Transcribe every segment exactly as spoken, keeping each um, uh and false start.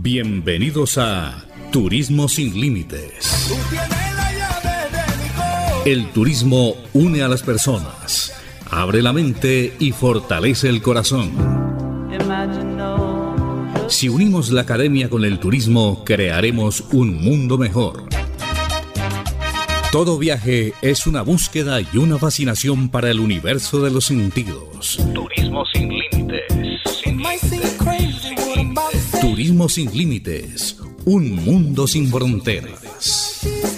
Bienvenidos a Turismo Sin Límites. El turismo une a las personas, abre la mente y fortalece el corazón. Si unimos la academia con el turismo, crearemos un mundo mejor. Todo viaje es una búsqueda y una fascinación para el universo de los sentidos. Turismo sin límites. Sin límites. Turismo sin límites. Un mundo sin fronteras.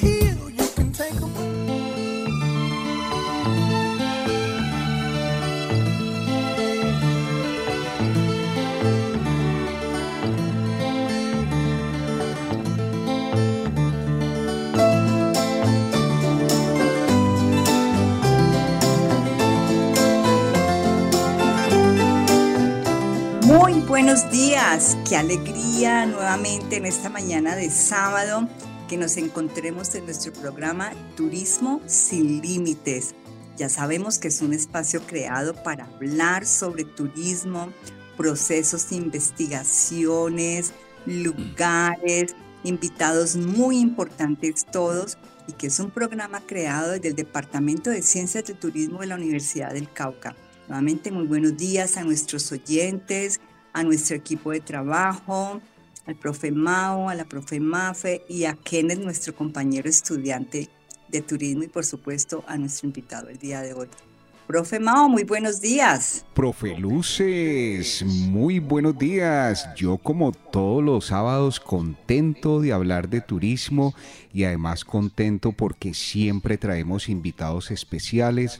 Muy buenos días, qué alegría nuevamente en esta mañana de sábado que nos encontremos en nuestro programa Turismo Sin Límites. Ya sabemos que es un espacio creado para hablar sobre turismo, procesos de investigaciones, lugares, invitados muy importantes todos, y que es un programa creado desde el Departamento de Ciencias de Turismo de la Universidad del Cauca. Nuevamente, muy buenos días a nuestros oyentes, a nuestro equipo de trabajo, al profe Mao, a la profe Mafe y a Kenneth, nuestro compañero estudiante de turismo, y por supuesto a nuestro invitado el día de hoy. Profe Mao, muy buenos días. Profe Luces, muy buenos días. Yo, como todos los sábados, contento de hablar de turismo y además contento porque siempre traemos invitados especiales.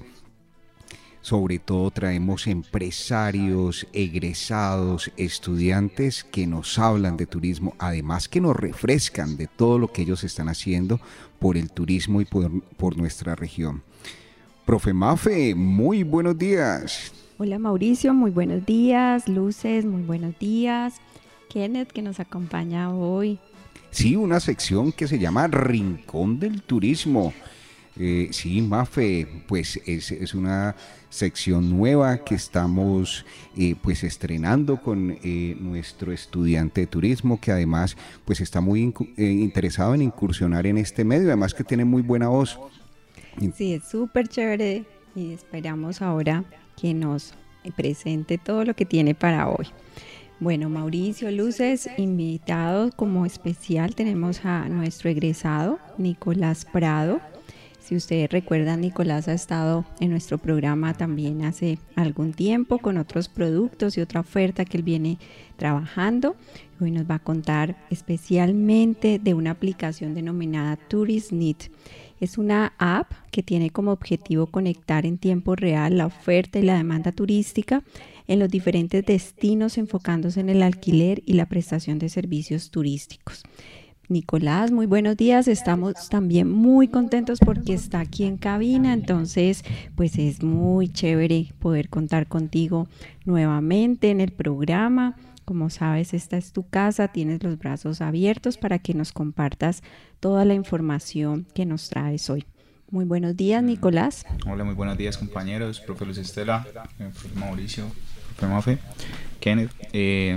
Sobre todo traemos empresarios, egresados, estudiantes que nos hablan de turismo, además que nos refrescan de todo lo que ellos están haciendo por el turismo y por, por nuestra región. Profe Mafe, muy buenos días. Hola Mauricio, muy buenos días. Luces, muy buenos días. Kenneth, que nos acompaña hoy. Sí, una sección que se llama Rincón del Turismo. Eh, sí, Mafe, pues es, es una sección nueva que estamos eh, pues estrenando con eh, nuestro estudiante de turismo, que además pues está muy incu- eh, interesado en incursionar en este medio, además que tiene muy buena voz. Sí, es súper chévere y esperamos ahora que nos presente todo lo que tiene para hoy. Bueno, Mauricio, Luces, invitados como especial tenemos a nuestro egresado Nicolás Prado. Si ustedes recuerdan, Nicolás ha estado en nuestro programa también hace algún tiempo con otros productos y otra oferta que él viene trabajando. Hoy nos va a contar especialmente de una aplicación denominada TouristNet. Es una app que tiene como objetivo conectar en tiempo real la oferta y la demanda turística en los diferentes destinos, enfocándose en el alquiler y la prestación de servicios turísticos. Nicolás, muy buenos días. Estamos también muy contentos porque está aquí en cabina, entonces pues es muy chévere poder contar contigo nuevamente en el programa. Como sabes, esta es tu casa, tienes los brazos abiertos para que nos compartas toda la información que nos traes hoy. Muy buenos días, Nicolás. Hola, muy buenos días, compañeros, profe Luz Estela, profe Mauricio, profe Mafe, Kenneth. Eh,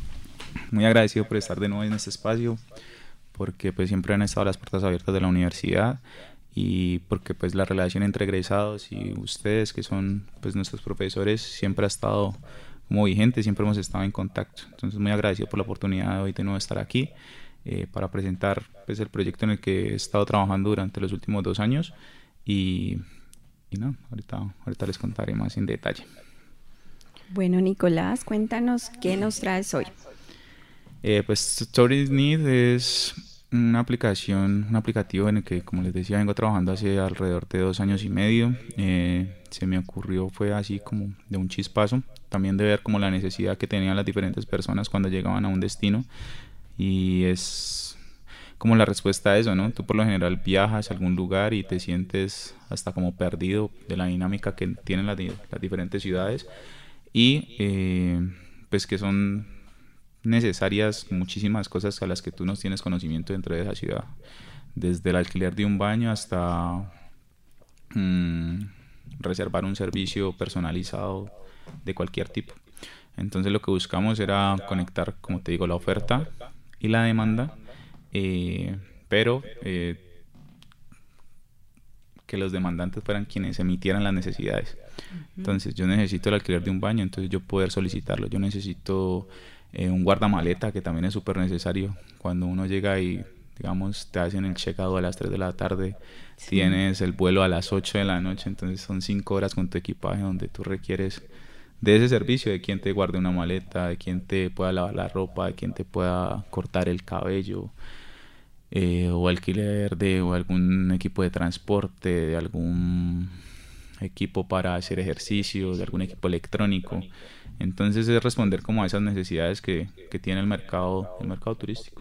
muy agradecido por estar de nuevo en este espacio, porque pues siempre han estado las puertas abiertas de la universidad y porque pues la relación entre egresados y ustedes, que son pues nuestros profesores, siempre ha estado como vigente, siempre hemos estado en contacto. Entonces muy agradecido por la oportunidad de hoy de nuevo estar aquí eh, para presentar pues el proyecto en el que he estado trabajando durante los últimos dos años y, y no, ahorita, ahorita les contaré más en detalle. Bueno, Nicolás, cuéntanos qué nos traes hoy. Eh, pues TouristNet es una aplicación, un aplicativo en el que, como les decía, vengo trabajando hace alrededor de dos años y medio. Eh, se me ocurrió, fue así como de un chispazo, también de ver como la necesidad que tenían las diferentes personas cuando llegaban a un destino, y es como la respuesta a eso, ¿no? Tú por lo general viajas a algún lugar y te sientes hasta como perdido de la dinámica que tienen las, las diferentes ciudades y eh, pues que son necesarias muchísimas cosas a las que tú no tienes conocimiento dentro de esa ciudad, desde el alquiler de un baño hasta mmm, reservar un servicio personalizado de cualquier tipo. Entonces lo que buscamos era conectar, como te digo, la oferta y la demanda, eh, pero eh, que los demandantes fueran quienes emitieran las necesidades. Entonces yo necesito el alquiler de un baño, entonces yo poder solicitarlo. Yo necesito eh, un guardamaleta, que también es súper necesario. Cuando uno llega y, digamos, te hacen el check-out a las tres de la tarde, sí. Tienes el vuelo a las ocho de la noche, entonces son cinco horas con tu equipaje donde tú requieres de ese servicio, de quien te guarde una maleta, de quien te pueda lavar la ropa, de quien te pueda cortar el cabello, eh, o alquiler de o algún equipo de transporte, de algún equipo para hacer ejercicio, de algún equipo electrónico. Entonces es responder como a esas necesidades que, que tiene el mercado, el mercado turístico,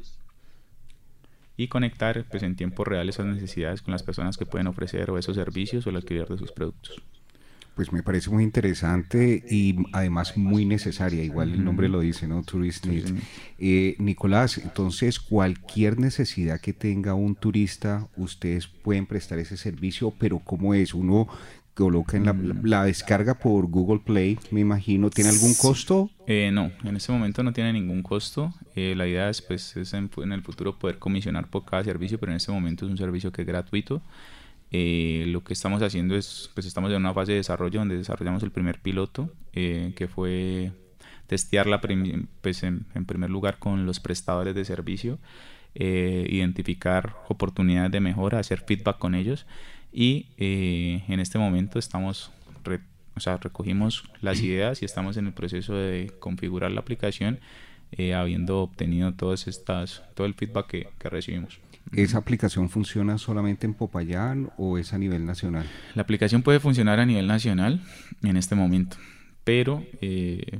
y conectar pues en tiempo real esas necesidades con las personas que pueden ofrecer o esos servicios o el alquiler de sus productos. Pues me parece muy interesante y además muy necesaria, igual el nombre lo dice, ¿no? Tourist Needs. Sí, sí. Eh, Nicolás, entonces cualquier necesidad que tenga un turista, ustedes pueden prestar ese servicio, pero ¿cómo es? Uno coloca en la, la descarga por Google Play, me imagino. ¿Tiene algún costo? Eh, no, en este momento no tiene ningún costo. Eh, la idea es, pues, es en, en el futuro poder comisionar por cada servicio, pero en este momento es un servicio que es gratuito. Eh, lo que estamos haciendo es, pues estamos en una fase de desarrollo donde desarrollamos el primer piloto, eh, que fue testearla prim- pues en, en primer lugar con los prestadores de servicio, eh, identificar oportunidades de mejora, hacer feedback con ellos. Y eh, en este momento estamos, re, o sea, recogimos las ideas y estamos en el proceso de configurar la aplicación, eh, habiendo obtenido todas estas, todo el feedback que, que recibimos. ¿Esa aplicación funciona solamente en Popayán o es a nivel nacional? La aplicación puede funcionar a nivel nacional en este momento, pero eh,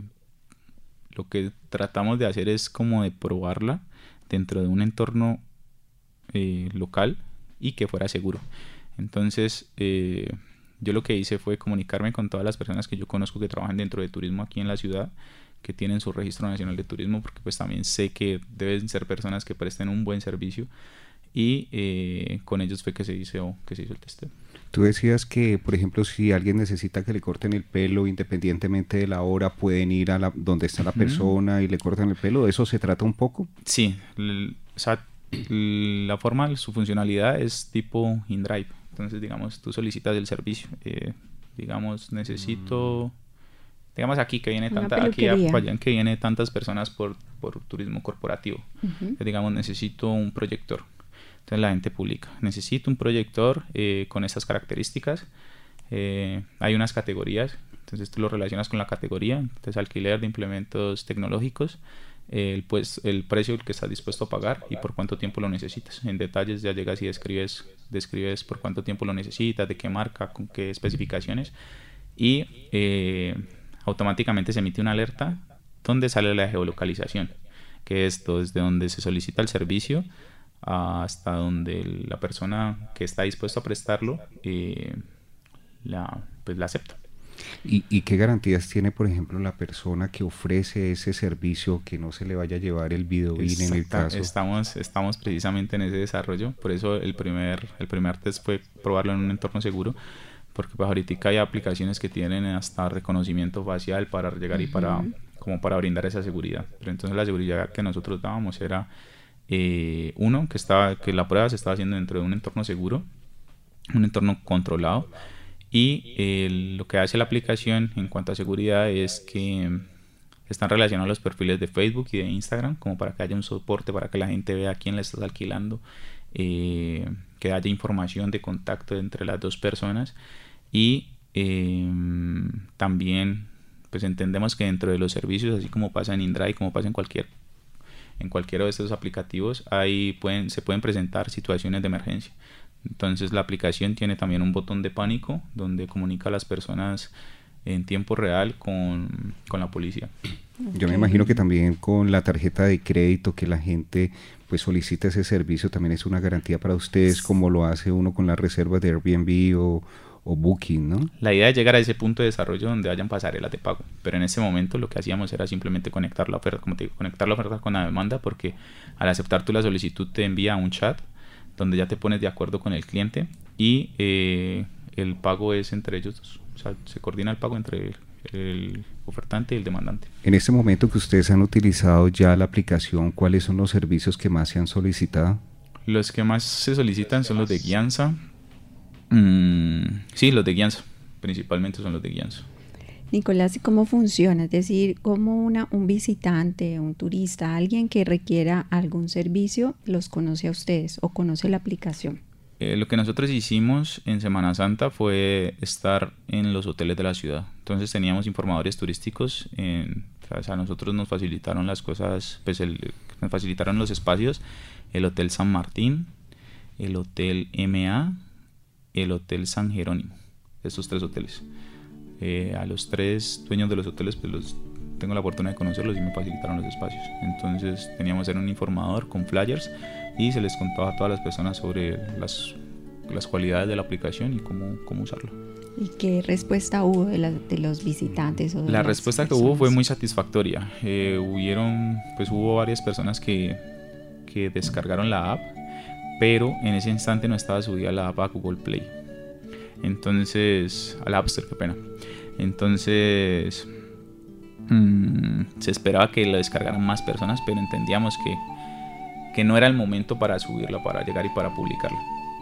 lo que tratamos de hacer es como de probarla dentro de un entorno eh, local y que fuera seguro. Entonces eh, yo lo que hice fue comunicarme con todas las personas que yo conozco que trabajan dentro de turismo aquí en la ciudad, que tienen su registro nacional de turismo, porque pues también sé que deben ser personas que presten un buen servicio, y eh, con ellos fue que se hizo, que se hizo el testeo. Tú decías que, por ejemplo, si alguien necesita que le corten el pelo, independientemente de la hora, pueden ir a la, donde está la persona uh-huh. y le cortan el pelo. ¿De eso se trata un poco? Sí, l- o sea, la forma, su funcionalidad es tipo InDrive. Entonces, digamos, tú solicitas el servicio. Eh, digamos, necesito, mm. digamos aquí que viene tanta, aquí a, que viene tantas personas por, por turismo corporativo. Uh-huh. Entonces, digamos, necesito un proyector. Entonces la gente publica, necesito un proyector eh, con estas características. Eh, hay unas categorías, entonces tú lo relacionas con la categoría. Entonces alquiler de implementos tecnológicos, eh, el, pues, el precio que estás dispuesto a pagar y por cuánto tiempo lo necesitas. En detalles ya llegas y describes, describes por cuánto tiempo lo necesitas, de qué marca, con qué especificaciones, y eh, automáticamente se emite una alerta donde sale la geolocalización, que es desde donde se solicita el servicio hasta donde la persona que está dispuesta a prestarlo eh, la, pues la acepta. ¿Y, ¿Y qué garantías tiene, por ejemplo, la persona que ofrece ese servicio, que no se le vaya a llevar el videoin en el caso? Estamos, estamos precisamente en ese desarrollo, por eso el primer, el primer test fue probarlo en un entorno seguro, porque pues ahorita hay aplicaciones que tienen hasta reconocimiento facial para llegar uh-huh. y para, como para brindar esa seguridad. Pero entonces la seguridad que nosotros dábamos era Eh, uno, que, estaba, que la prueba se estaba haciendo dentro de un entorno seguro, un entorno controlado, y eh, lo que hace la aplicación en cuanto a seguridad es que están relacionados los perfiles de Facebook y de Instagram, como para que haya un soporte, para que la gente vea a quién le estás alquilando, eh, que haya información de contacto entre las dos personas, y eh, también pues entendemos que dentro de los servicios, así como pasa en InDrive, como pasa en cualquier en cualquiera de estos aplicativos, ahí pueden, se pueden presentar situaciones de emergencia. Entonces la aplicación tiene también un botón de pánico donde comunica a las personas en tiempo real con, con la policía. Yo me imagino que también con la tarjeta de crédito que la gente pues solicita ese servicio también es una garantía para ustedes, como lo hace uno con las reservas de Airbnb o, o Booking, ¿no? La idea es llegar a ese punto de desarrollo donde hayan pasarelas de pago, pero en ese momento lo que hacíamos era simplemente conectar la oferta, como te digo, conectar la oferta con la demanda, porque al aceptar tú la solicitud te envía un chat donde ya te pones de acuerdo con el cliente y eh, el pago es entre ellos dos. O sea, se coordina el pago entre el ofertante y el demandante. En este momento que ustedes han utilizado ya la aplicación, ¿cuáles son los servicios que más se han solicitado? Los que más se solicitan son los de guianza. Mm, sí, los de guianza. Principalmente son los de guianza. Nicolás, ¿y cómo funciona? Es decir, ¿cómo una, un visitante, un turista, alguien que requiera algún servicio, los conoce a ustedes o conoce la aplicación? Eh, lo que nosotros hicimos en Semana Santa fue estar en los hoteles de la ciudad. Entonces teníamos informadores turísticos. En, o sea, a nosotros nos facilitaron las cosas, pues el, nos facilitaron los espacios. El Hotel San Martín, el Hotel M A, el Hotel San Jerónimo. Estos tres hoteles. Eh, a los tres dueños de los hoteles pues los tengo la oportunidad de conocerlos y me facilitaron los espacios. Entonces teníamos que ser un informador con flyers y se les contaba a todas las personas sobre las, las cualidades de la aplicación y cómo, cómo usarla. ¿Y qué respuesta hubo de, la, de los visitantes? O de la respuesta personas? que hubo fue muy satisfactoria. Eh, hubieron, pues hubo varias personas que, que descargaron la app, pero en ese instante no estaba subida la app a Google Play. Entonces, a la App Store, qué pena. Entonces, mmm, se esperaba que la descargaran más personas, pero entendíamos que, que no era el momento para subirla, para llegar y para publicarla.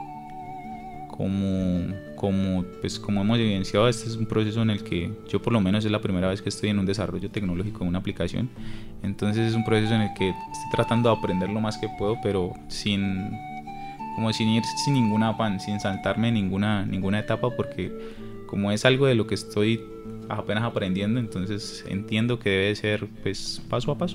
Como, como, pues, como hemos evidenciado, este es un proceso en el que yo por lo menos es la primera vez que estoy en un desarrollo tecnológico en una aplicación. Entonces es un proceso en el que estoy tratando de aprender lo más que puedo, pero sin, como sin ir sin ningún afán, sin saltarme ninguna, ninguna etapa, porque como es algo de lo que estoy apenas aprendiendo, entonces entiendo que debe ser pues paso a paso.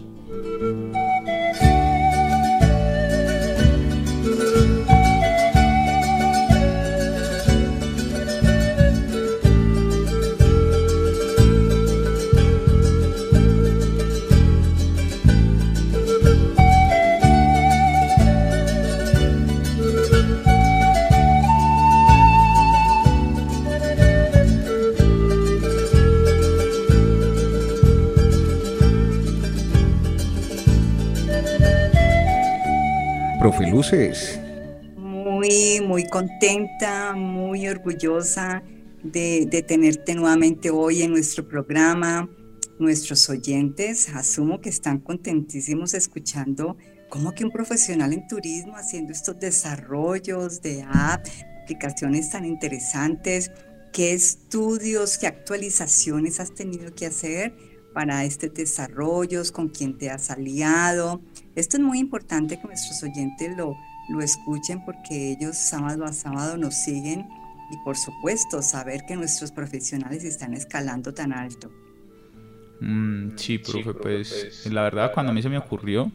Profe Luces. Muy, muy contenta, muy orgullosa de, de tenerte nuevamente hoy en nuestro programa. Nuestros oyentes, asumo que están contentísimos escuchando cómo que un profesional en turismo haciendo estos desarrollos de app, aplicaciones tan interesantes. ¿Qué estudios, qué actualizaciones has tenido que hacer para estos desarrollos? ¿Con quién te has aliado? Esto es muy importante que nuestros oyentes lo, lo escuchen, porque ellos sábado a sábado nos siguen y por supuesto saber que nuestros profesionales están escalando tan alto. Mm, sí, profe, pues la verdad cuando a mí se me ocurrió,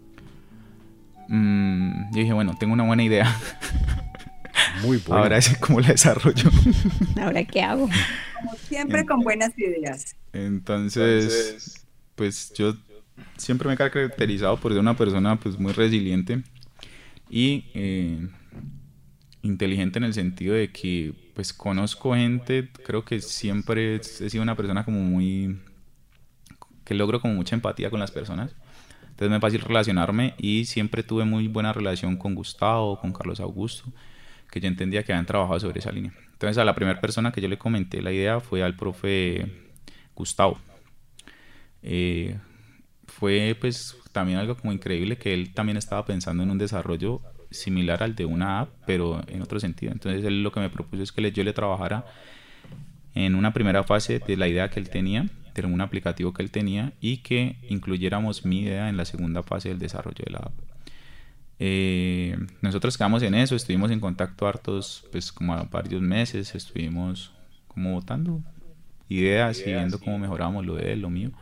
mmm, yo dije, bueno, tengo una buena idea. Muy bueno. Ahora es cómo la desarrollo. ¿Ahora qué hago? Como siempre, con buenas ideas. Entonces, Entonces, pues yo siempre me he caracterizado por ser una persona pues muy resiliente y eh, inteligente, en el sentido de que pues conozco gente. Creo que siempre he sido una persona como muy, que logro como mucha empatía con las personas. Entonces me es fácil relacionarme y siempre tuve muy buena relación con Gustavo, con Carlos Augusto, que yo entendía que habían trabajado sobre esa línea. Entonces a la primera persona que yo le comenté la idea fue al profe Gustavo. Eh, fue pues también algo como increíble, que él también estaba pensando en un desarrollo similar al de una app, pero en otro sentido. Entonces él lo que me propuso es que le, yo le trabajara en una primera fase de la idea que él tenía, de un aplicativo que él tenía, y que incluyéramos mi idea en la segunda fase del desarrollo de la app. Eh, nosotros quedamos en eso, estuvimos en contacto hartos, pues como a varios meses, estuvimos como votando ideas y viendo cómo mejorábamos lo de él, lo mío.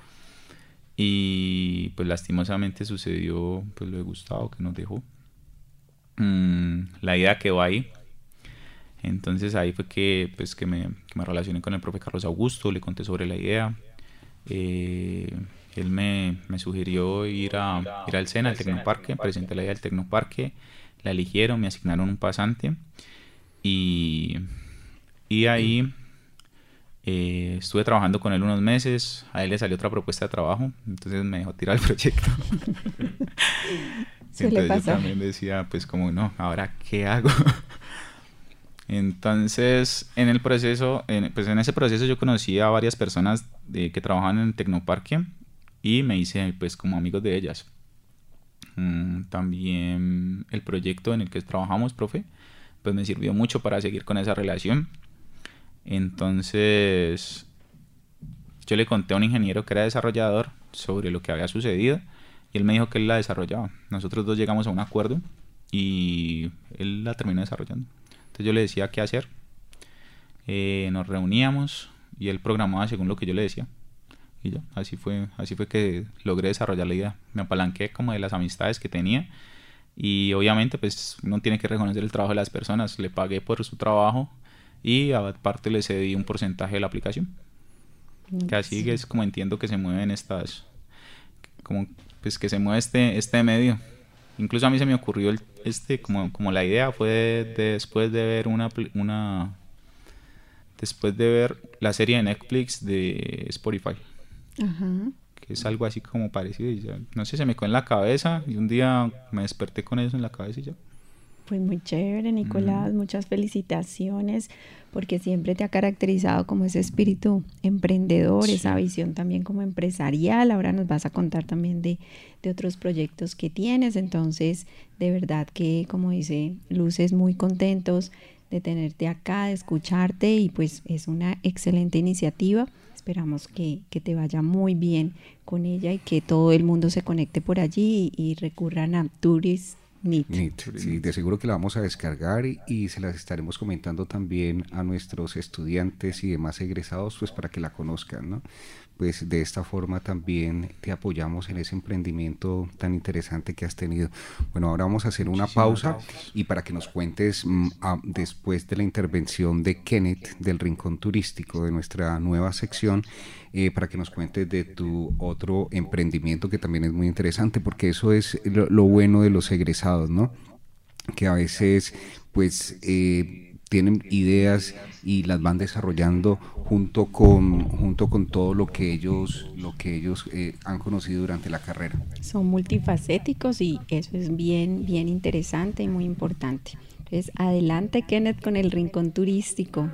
Y pues lastimosamente sucedió pues lo de Gustavo, que nos dejó. Mm, la idea quedó ahí. Entonces ahí fue que, pues, que, me, que me relacioné con el profe Carlos Augusto, le conté sobre la idea. Eh, él me, me sugirió ir, a, ir al SENA, al Tecnoparque, presenté la idea del Tecnoparque, la eligieron, me asignaron un pasante y, y ahí eh, estuve trabajando con él unos meses. A él le salió otra propuesta de trabajo, entonces me dejó tirar el proyecto. Entonces yo también decía, pues como no, ¿ahora qué hago? Entonces, en el proceso, en, pues en ese proceso yo conocí a varias personas de, que trabajaban en el Tecnoparque y me hice pues como amigos de ellas. Mm, también el proyecto en el que trabajamos, profe, pues me sirvió mucho para seguir con esa relación. Entonces, yo le conté a un ingeniero que era desarrollador sobre lo que había sucedido y él me dijo que él la desarrollaba. Nosotros dos llegamos a un acuerdo y él la terminó desarrollando. Entonces yo le decía qué hacer, eh, nos reuníamos y él programaba según lo que yo le decía y ya, así fue, así fue que logré desarrollar la idea. Me apalanqué como de las amistades que tenía y obviamente pues uno tiene que reconocer el trabajo de las personas. Le pagué por su trabajo y aparte le cedí un porcentaje de la aplicación. Que así sí. Es como entiendo que se mueven estas, como pues que se mueve este, este medio. Incluso a mí se me ocurrió el, este como, como la idea fue de, de después de ver una una después de ver la serie de Netflix de Spotify. Ajá. Que es algo así como parecido y ya, no sé, se me quedó en la cabeza y un día me desperté con eso en la cabeza y ya. Pues muy chévere, Nicolás, mm. muchas felicitaciones, porque siempre te ha caracterizado como ese espíritu emprendedor, sí. esa visión también como empresarial. Ahora nos vas a contar también de, de otros proyectos que tienes, entonces de verdad que, como dice Luces, muy contentos de tenerte acá, de escucharte y pues es una excelente iniciativa. Esperamos que, que te vaya muy bien con ella y que todo el mundo se conecte por allí y, y recurran a Tourist Neat. Neat. Sí, de seguro que la vamos a descargar y, y se las estaremos comentando también a nuestros estudiantes y demás egresados, pues para que la conozcan, ¿no? Pues de esta forma también te apoyamos en ese emprendimiento tan interesante que has tenido. Bueno, ahora vamos a hacer una pausa y para que nos cuentes mm, a, después de la intervención de Kenneth del Rincón Turístico de nuestra nueva sección, eh, para que nos cuentes de tu otro emprendimiento que también es muy interesante, porque eso es lo, lo bueno de los egresados, ¿no? Que a veces pues eh, tienen ideas y las van desarrollando junto con junto con todo lo que ellos lo que ellos eh, han conocido durante la carrera. Son multifacéticos y eso es bien bien interesante y muy importante. Entonces, adelante Kenneth con el Rincón Turístico.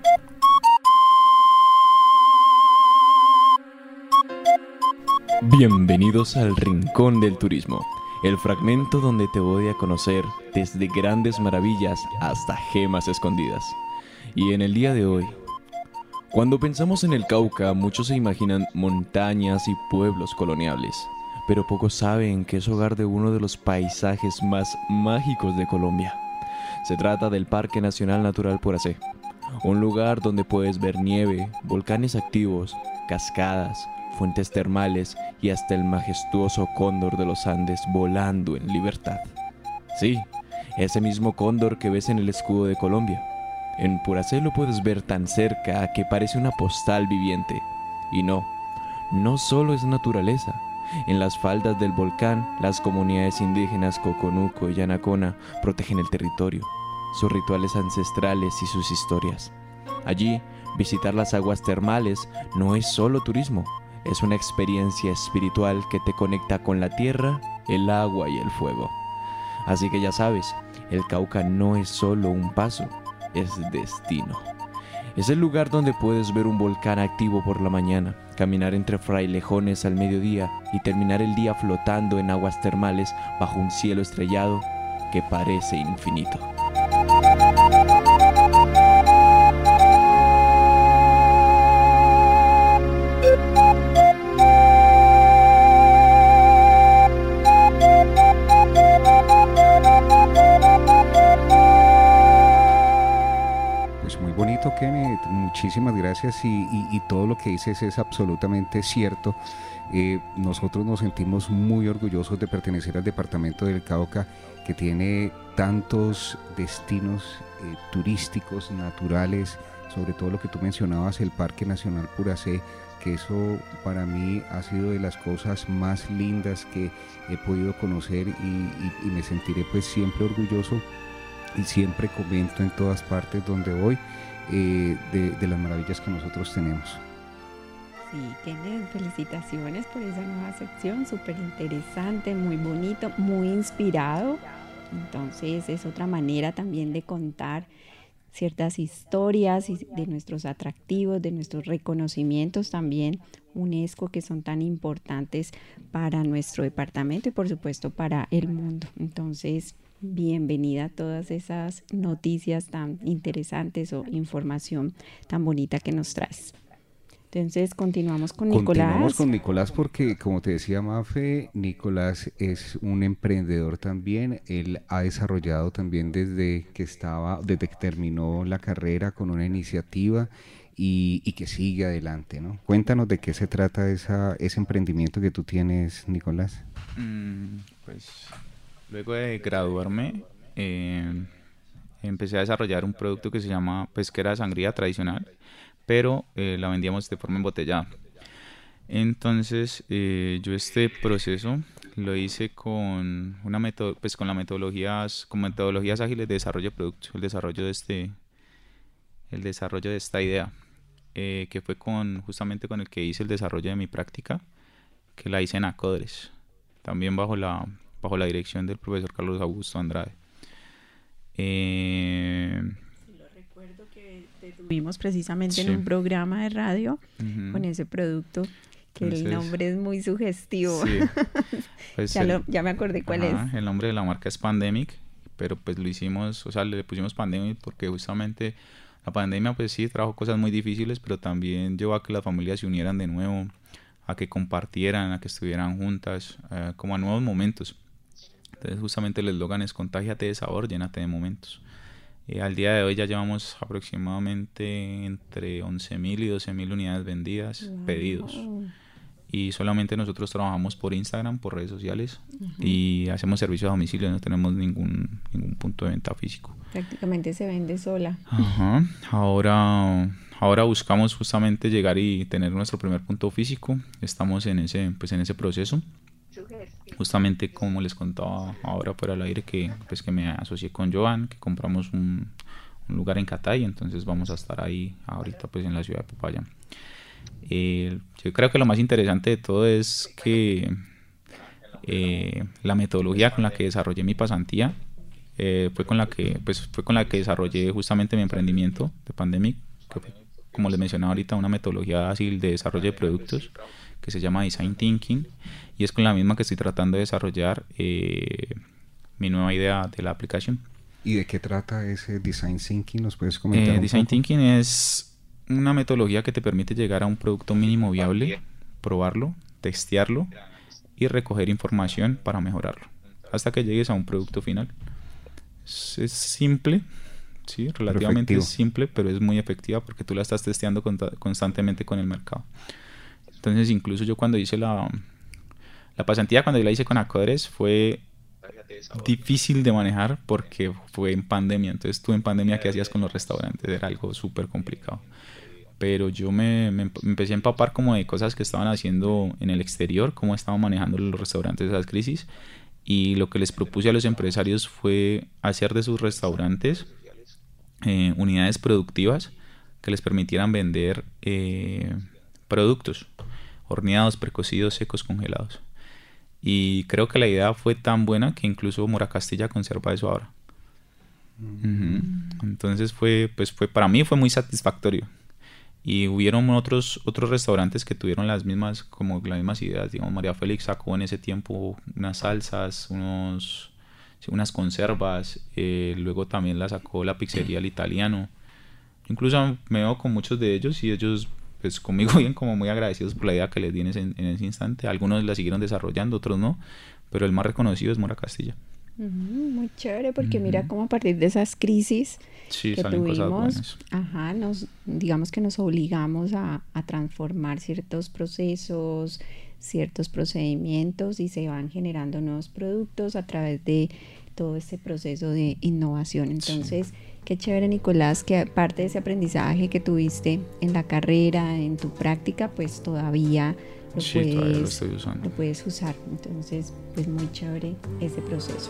Bienvenidos al Rincón del Turismo, el fragmento donde te voy a conocer desde grandes maravillas hasta gemas escondidas. Y en el día de hoy, cuando pensamos en el Cauca, muchos se imaginan montañas y pueblos coloniales, pero pocos saben que es hogar de uno de los paisajes más mágicos de Colombia. Se trata del Parque Nacional Natural Puracé, un lugar donde puedes ver nieve, volcanes activos, cascadas, fuentes termales y hasta el majestuoso cóndor de los Andes volando en libertad. Sí, ese mismo cóndor que ves en el escudo de Colombia. En Puracé lo puedes ver tan cerca que parece una postal viviente. Y no, no solo es naturaleza. En las faldas del volcán, las comunidades indígenas Coconuco y Yanacona protegen el territorio, sus rituales ancestrales y sus historias. Allí, visitar las aguas termales no es solo turismo, es una experiencia espiritual que te conecta con la tierra, el agua y el fuego. Así que ya sabes, el Cauca no es solo un paso, es destino. Es el lugar donde puedes ver un volcán activo por la mañana, caminar entre frailejones al mediodía y terminar el día flotando en aguas termales bajo un cielo estrellado que parece infinito. Kenneth, muchísimas gracias y, y, y todo lo que dices es absolutamente cierto. Eh, nosotros nos sentimos muy orgullosos de pertenecer al departamento del Cauca, que tiene tantos destinos eh, turísticos, naturales, sobre todo lo que tú mencionabas, el Parque Nacional Puracé, que eso para mí ha sido de las cosas más lindas que he podido conocer y, y, y me sentiré pues siempre orgulloso y siempre comento en todas partes donde voy eh, de, de las maravillas que nosotros tenemos. Sí, Kenneth, felicitaciones por esa nueva sección, súper interesante, muy bonito, muy inspirado. Entonces es otra manera también de contar ciertas historias y de nuestros atractivos, de nuestros reconocimientos también UNESCO que son tan importantes para nuestro departamento y por supuesto para el mundo. Entonces, bienvenida a todas esas noticias tan interesantes o información tan bonita que nos traes. Entonces continuamos con Nicolás. Continuamos con Nicolás porque, como te decía Mafe, Nicolás es un emprendedor también. Él ha desarrollado también desde que estaba, desde que terminó la carrera con una iniciativa y, y que sigue adelante, ¿no? Cuéntanos de qué se trata esa, ese emprendimiento que tú tienes, Nicolás. Mm, pues luego de graduarme, eh, empecé a desarrollar un producto que se llama pesquera sangría tradicional, pero eh, la vendíamos de forma embotellada. Entonces eh, yo este proceso lo hice con una metodo, pues con las metodologías, con metodologías ágiles de desarrollo de productos, el desarrollo de este, el desarrollo de esta idea, eh, que fue con justamente con el que hice el desarrollo de mi práctica, que la hice en Acodres, también bajo la bajo la dirección del profesor Carlos Augusto Andrade. Eh, Tuvimos precisamente sí. en un programa de radio uh-huh. con ese producto que Entonces, el nombre es muy sugestivo. Sí. Pues ya, el, lo, ya me acordé cuál ajá, es. El nombre de la marca es Pandemic, pero pues lo hicimos, o sea, le pusimos Pandemic porque justamente la pandemia pues sí trajo cosas muy difíciles, pero también llevó a que las familias se unieran de nuevo, a que compartieran, a que estuvieran juntas, uh, como a nuevos momentos. Entonces justamente el eslogan es contágiate de sabor, llénate de momentos. Eh, al día de hoy ya llevamos aproximadamente entre once mil y doce mil unidades vendidas, wow. pedidos. Y solamente nosotros trabajamos por Instagram, por redes sociales uh-huh. y hacemos servicio a domicilio, no tenemos ningún, ningún punto de venta físico. Prácticamente se vende sola. Ajá. Ahora, ahora buscamos justamente llegar y tener nuestro primer punto físico. Estamos en ese, pues en ese proceso. Justamente como les contaba ahora fuera del aire que pues que me asocié con Joan, que compramos un, un lugar en Catay, entonces vamos a estar ahí ahorita pues en la ciudad de Popayán. Eh, yo creo que lo más interesante de todo es que eh, la metodología con la que desarrollé mi pasantía eh, fue con la que pues fue con la que desarrollé justamente mi emprendimiento de Pandemic, que fue, como les mencionaba ahorita, una metodología ágil de desarrollo de productos que se llama Design Thinking, y es con la misma que estoy tratando de desarrollar eh, mi nueva idea de la aplicación. ¿Y de qué trata ese Design Thinking? ¿Nos puedes comentar eh, un Design poco? Thinking es una metodología que te permite llegar a un producto mínimo viable, probarlo, testearlo y recoger información para mejorarlo, hasta que llegues a un producto final. Es, es simple, sí, relativamente es simple, pero es muy efectiva porque tú la estás testeando conta- constantemente con el mercado. Entonces, incluso yo cuando hice la, la pasantía, cuando yo la hice con Acodres, fue difícil de manejar porque fue en pandemia. Entonces, tú en pandemia, ¿qué hacías con los restaurantes? Era algo súper complicado. Pero yo me, me, me empecé a empapar como de cosas que estaban haciendo en el exterior, cómo estaban manejando los restaurantes esas crisis. Y lo que les propuse a los empresarios fue hacer de sus restaurantes eh, unidades productivas que les permitieran vender eh, productos horneados, precocidos, secos, congelados. Y creo que la idea fue tan buena que incluso Mora Castilla conserva eso ahora. Mm. Uh-huh. Entonces fue, pues fue, para mí fue muy satisfactorio. Y hubieron otros, otros restaurantes que tuvieron las mismas, como las mismas ideas. Digamos, María Félix sacó en ese tiempo unas salsas, unos, sí, unas conservas. Eh, luego también la sacó la pizzería El Italiano. Incluso me veo con muchos de ellos y ellos pues conmigo bien, como muy agradecidos por la idea que les di en ese, en ese instante. Algunos la siguieron desarrollando, otros no, pero el más reconocido es Mora Castilla. Uh-huh, muy chévere, porque uh-huh. mira cómo a partir de esas crisis sí, que tuvimos, ajá, nos, digamos que nos obligamos a, a transformar ciertos procesos, ciertos procedimientos y se van generando nuevos productos a través de todo este proceso de innovación. Entonces, sí. Qué chévere, Nicolás, que parte de ese aprendizaje que tuviste en la carrera, en tu práctica, pues todavía lo, sí, puedes, todavía lo estoy usando. Lo puedes usar. Entonces, pues muy chévere ese proceso.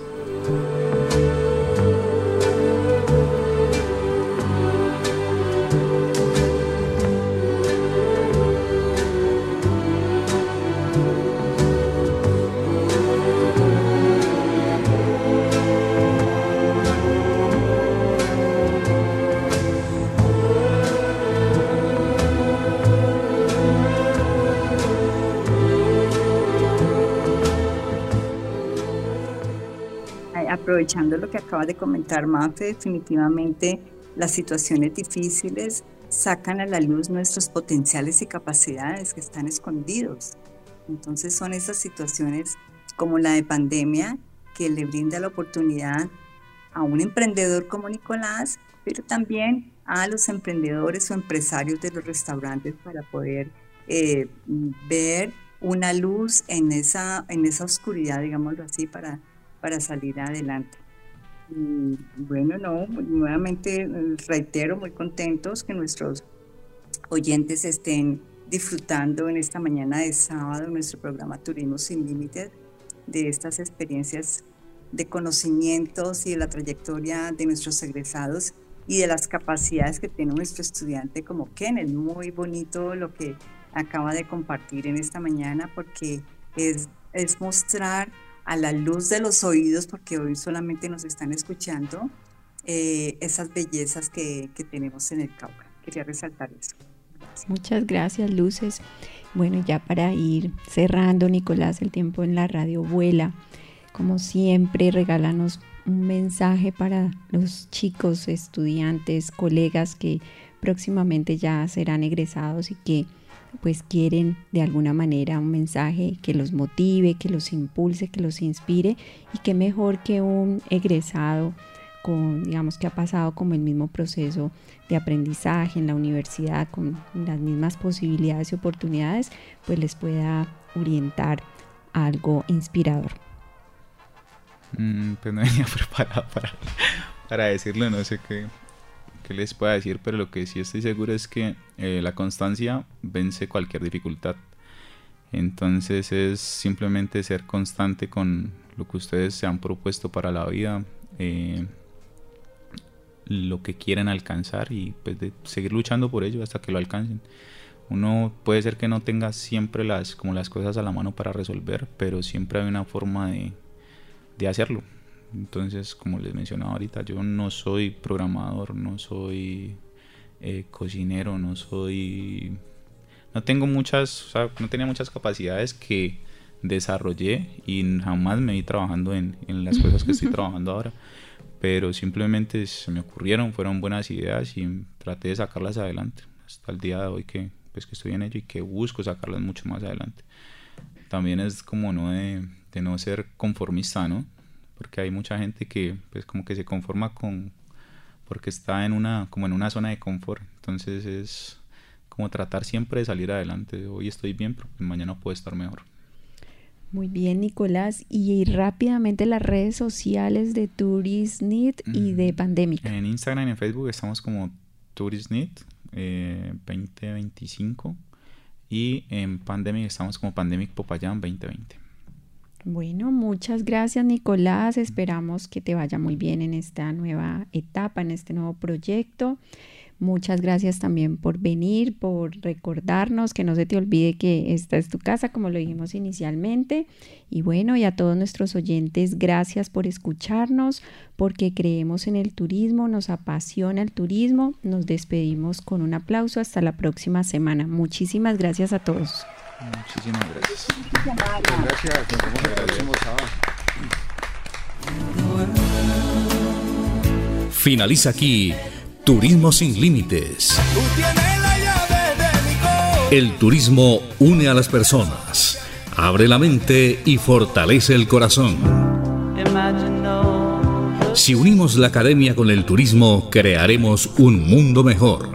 aprovechando lo que acabas de comentar, Mafe, definitivamente las situaciones difíciles sacan a la luz nuestros potenciales y capacidades que están escondidos. Entonces son esas situaciones como la de pandemia que le brinda la oportunidad a un emprendedor como Nicolás, pero también a los emprendedores o empresarios de los restaurantes para poder eh, ver una luz en esa, en esa oscuridad, digámoslo así, para, para salir adelante. Y bueno, no, nuevamente reitero, muy contentos que nuestros oyentes estén disfrutando en esta mañana de sábado nuestro programa Turismo Sin Límites, de estas experiencias de conocimientos y de la trayectoria de nuestros egresados y de las capacidades que tiene nuestro estudiante como Kenneth. Muy bonito lo que acaba de compartir en esta mañana, porque es, es mostrar a la luz de los oídos, porque hoy solamente nos están escuchando, eh, esas bellezas que, que tenemos en el Cauca. Quería resaltar eso. Gracias. Muchas gracias, Luces. Bueno, ya para ir cerrando, Nicolás, el tiempo en la radio vuela. Como siempre, regálanos un mensaje para los chicos, estudiantes, colegas que próximamente ya serán egresados y que pues quieren de alguna manera un mensaje que los motive, que los impulse, que los inspire, y qué mejor que un egresado con, digamos, que ha pasado como el mismo proceso de aprendizaje en la universidad, con las mismas posibilidades y oportunidades, pues les pueda orientar a algo inspirador. Mm, pues no venía preparado para, para decirlo, no sé qué, qué les pueda decir, pero lo que sí estoy seguro es que eh, la constancia vence cualquier dificultad. Entonces es simplemente ser constante con lo que ustedes se han propuesto para la vida, eh, lo que quieren alcanzar, y pues de seguir luchando por ello hasta que lo alcancen. Uno puede ser que no tenga siempre las, como las cosas a la mano para resolver, pero siempre hay una forma de, de hacerlo. Entonces, como les mencionaba ahorita, yo no soy programador, no soy eh, cocinero, no soy... No tengo muchas, o sea, no tenía muchas capacidades que desarrollé y jamás me vi trabajando en, en las cosas que estoy trabajando ahora. Pero simplemente se me ocurrieron, fueron buenas ideas y traté de sacarlas adelante hasta el día de hoy que, pues, que estoy en ello y que busco sacarlas mucho más adelante. También es como no de, de no ser conformista, ¿no? Porque hay mucha gente que pues como que se conforma con porque está en una como en una zona de confort. Entonces es como tratar siempre de salir adelante. Hoy estoy bien, pero mañana puedo estar mejor. Muy bien, Nicolás. Y rápidamente las redes sociales de TouristNet y de Pandemic. En Instagram y en Facebook estamos como TouristNet eh, veinte veinticinco, y en Pandemic estamos como Pandemic Popayán veinte veinte. Bueno, muchas gracias, Nicolás. Esperamos que te vaya muy bien en esta nueva etapa, en este nuevo proyecto. Muchas gracias también por venir, por recordarnos, que no se te olvide que esta es tu casa, como lo dijimos inicialmente. Y bueno, y a todos nuestros oyentes, gracias por escucharnos, porque creemos en el turismo, nos apasiona el turismo. Nos despedimos con un aplauso. Hasta la próxima semana. Muchísimas gracias a todos. Muchísimas gracias. Muchas gracias. Nos vemos el próximo sábado. Finaliza aquí Turismo Sin Límites. El turismo une a las personas, abre la mente y fortalece el corazón. Si unimos la academia con el turismo, crearemos un mundo mejor.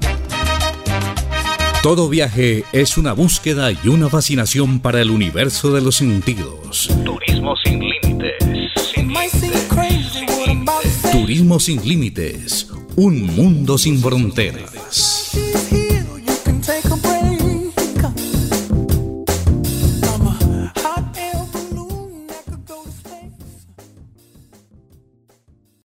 Todo viaje es una búsqueda y una fascinación para el universo de los sentidos. Turismo sin límites. Sin límites. Turismo sin límites. Un mundo sin fronteras.